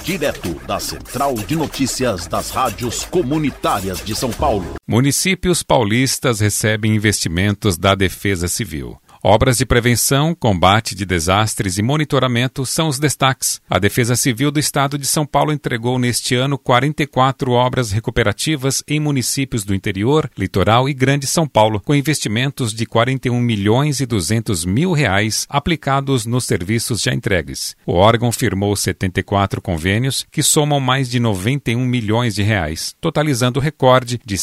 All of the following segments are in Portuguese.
direto da Central de Notícias das Rádios Comunitárias de São Paulo. Municípios paulistas recebem investimentos da Defesa Civil. Obras de prevenção, combate de desastres e monitoramento são os destaques. A Defesa Civil do Estado de São Paulo entregou neste ano 44 obras recuperativas em municípios do interior, litoral e Grande São Paulo, com investimentos de R$ 41.200.000 aplicados nos serviços já entregues. O órgão firmou 74 convênios que somam mais de R$ 91 milhões, totalizando o recorde de R$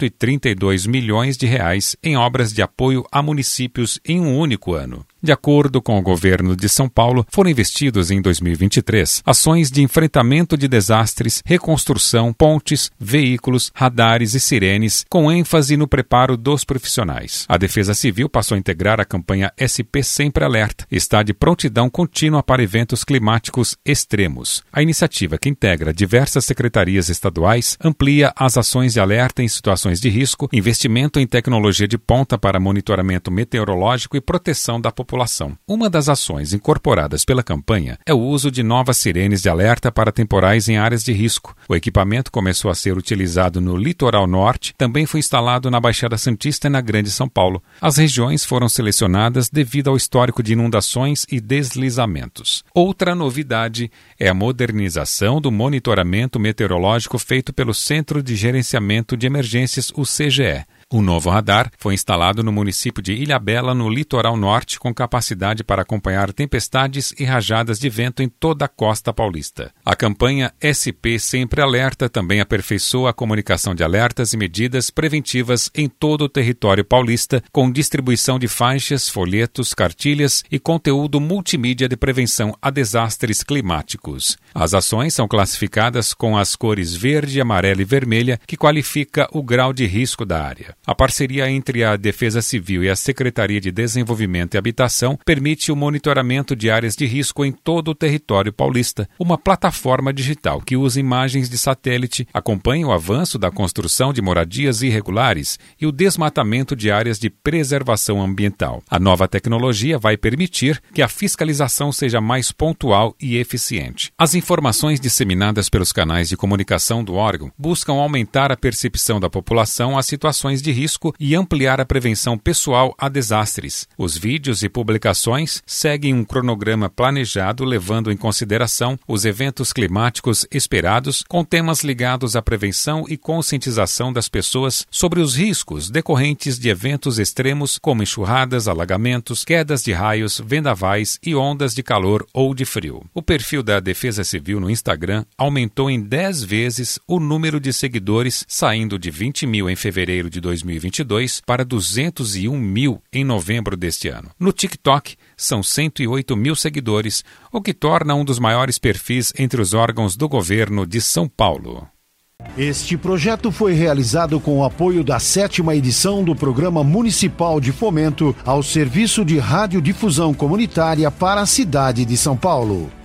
132 milhões em obras de apoio a municípios em um único ano. De acordo com o governo de São Paulo, foram investidos em 2023 ações de enfrentamento de desastres, reconstrução, pontes, veículos, radares e sirenes, com ênfase no preparo dos profissionais. A Defesa Civil passou a integrar a campanha SP Sempre Alerta, está de prontidão contínua para eventos climáticos extremos. A iniciativa, que integra diversas secretarias estaduais, amplia as ações de alerta em situações de risco, investimento em tecnologia de ponta para monitoramento meteorológico e proteção da população. Uma das ações incorporadas pela campanha é o uso de novas sirenes de alerta para temporais em áreas de risco. O equipamento começou a ser utilizado no litoral norte, também foi instalado na Baixada Santista e na Grande São Paulo. As regiões foram selecionadas devido ao histórico de inundações e deslizamentos. Outra novidade é a modernização do monitoramento meteorológico feito pelo Centro de Gerenciamento de Emergências, o CGE. O novo radar foi instalado no município de Ilhabela, no litoral norte, com capacidade para acompanhar tempestades e rajadas de vento em toda a costa paulista. A campanha SP Sempre Alerta também aperfeiçoa a comunicação de alertas e medidas preventivas em todo o território paulista, com distribuição de faixas, folhetos, cartilhas e conteúdo multimídia de prevenção a desastres climáticos. As ações são classificadas com as cores verde, amarela e vermelha, que qualifica o grau de risco da área. A parceria entre a Defesa Civil e a Secretaria de Desenvolvimento e Habitação permite o monitoramento de áreas de risco em todo o território paulista. Uma plataforma digital que usa imagens de satélite acompanha o avanço da construção de moradias irregulares e o desmatamento de áreas de preservação ambiental. A nova tecnologia vai permitir que a fiscalização seja mais pontual e eficiente. As informações disseminadas pelos canais de comunicação do órgão buscam aumentar a percepção da população às situações de risco e ampliar a prevenção pessoal a desastres. Os vídeos e publicações seguem um cronograma planejado, levando em consideração os eventos climáticos esperados, com temas ligados à prevenção e conscientização das pessoas sobre os riscos decorrentes de eventos extremos como enxurradas, alagamentos, quedas de raios, vendavais e ondas de calor ou de frio. O perfil da Defesa Civil no Instagram aumentou em 10 vezes o número de seguidores, saindo de 20 mil em fevereiro de 2022 para 201 mil em novembro deste ano. No TikTok, são 108 mil seguidores, o que torna um dos maiores perfis entre os órgãos do governo de São Paulo. Este projeto foi realizado com o apoio da 7ª edição do Programa Municipal de Fomento ao Serviço de Radiodifusão Comunitária para a cidade de São Paulo.